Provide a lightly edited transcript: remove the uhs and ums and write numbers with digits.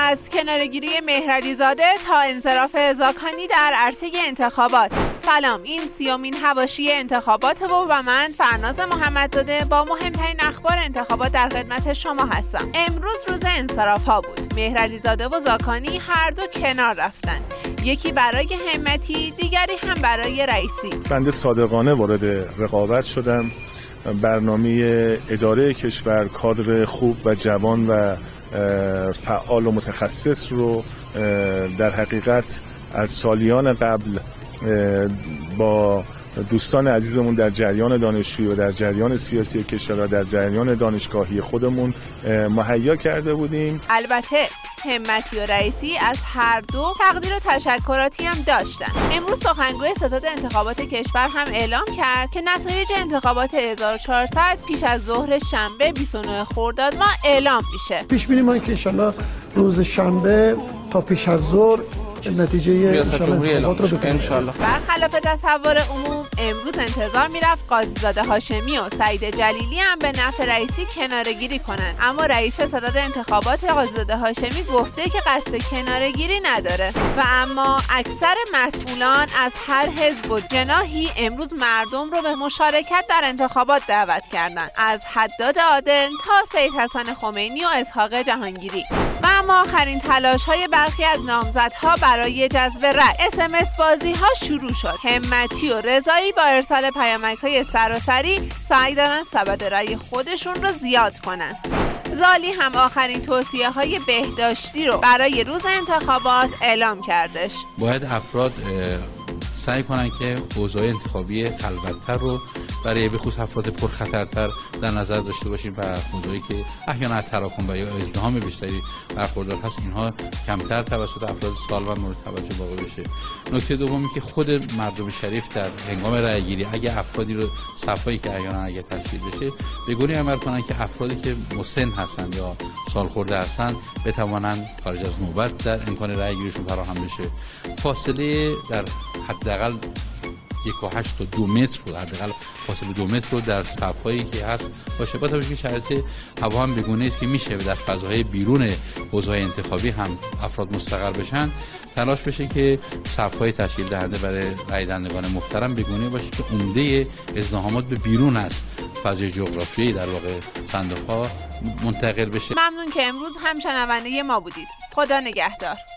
از کناره‌گیری مهرعلیزاده تا انصراف زاکانی در عرصه انتخابات. سلام، این 30مین حواشی انتخابات و من فرناز محمدزاده با مهمترین اخبار انتخابات در خدمت شما هستم. امروز روز انصراف‌ها بود. مهرعلیزاده و زاکانی هر دو کنار رفتن. یکی برای همتی، دیگری هم برای رئیسی. بنده صادقانه وارد رقابت شدم. برنامه اداره کشور کادر خوب و جوان و فعال و متخصص رو در حقیقت از سالیان قبل با دوستان عزیزمون در جریان دانشجویی و در جریان سیاسی کشور و در جریان دانشگاهی خودمون مهیا کرده بودیم. البته همتی و رئیسی از هر دو تقدیر و تشکراتی هم داشتن. امروز سخنگوی ستاد انتخابات کشور هم اعلام کرد که نتایج انتخابات 1400 پیش از ظهر شنبه 29 خرداد ماه اعلام میشه. پیش بینی ما که ان شاءالله روز شنبه تا پیش از ظهر نتیجه انتخابات رو بکنیم. برخلاف تصور عموم امروز انتظار میرفت قاضیزاده هاشمی و سعید جلیلی هم به نفع رئیسی کناره‌گیری کنن، اما رئیس ستاد انتخابات قاضیزاده هاشمی گفته که قصد کناره‌گیری نداره و اما اکثر مسئولان از هر حزب و جناحی امروز مردم رو به مشارکت در انتخابات دعوت کردند، از حداد عادل تا سید حسن خمینی و اسحاق جهانگیری. و اما آخرین تلاش‌های برخی از نامزدها برای جذب رأی، SMS بازی ها شروع شد. همتی و رضایی با ارسال پیامک‌های سراسری سعی دارن سبد رأی خودشون رو زیاد کنن. زالی هم آخرین توصیه‌های بهداشتی رو برای روز انتخابات اعلام کردش. باید افراد سعی کنن که اوضاع انتخابی خلوت‌تر رو برای به خصوص افراد پرخطرتر در نظر داشته باشیم و موضوعی که احیانا تراکم و یا ازدحام بیشتری برخوردار هست اینها کمتر توسط افراد سالمند مورد توجه واقع بشه. نکته دومی که خود مردم شریف در هنگام رأی‌گیری اگه افرادی رو صفایی که احیانا اگه تشکیل بشه به گونه‌ای عمل کنن که افرادی که مسن هستن یا سالخورده هستن بتوانند خارج از نوبت در امکان رأی‌گیریشون فراهم بشه. فاصله در حداقل 1.8 تا 2 متر رو حداقل فاصله 2 متر رو در صفایی که هست باشه. با توجه به شرایط هوا هم بگونه است که میشه در فضاهای بیرون حوزه‌های انتخابی هم افراد مستقر بشن، تلاش بشه که صف‌های تشکیل دهنده برای رای دهندگان محترم بگونه باشه که عمده ازدحامات به بیرون از فضای جغرافیایی در واقع صندوق‌ها منتقل بشه. ممنون که امروز هم شنونده ما بودید. خدا نگهدار.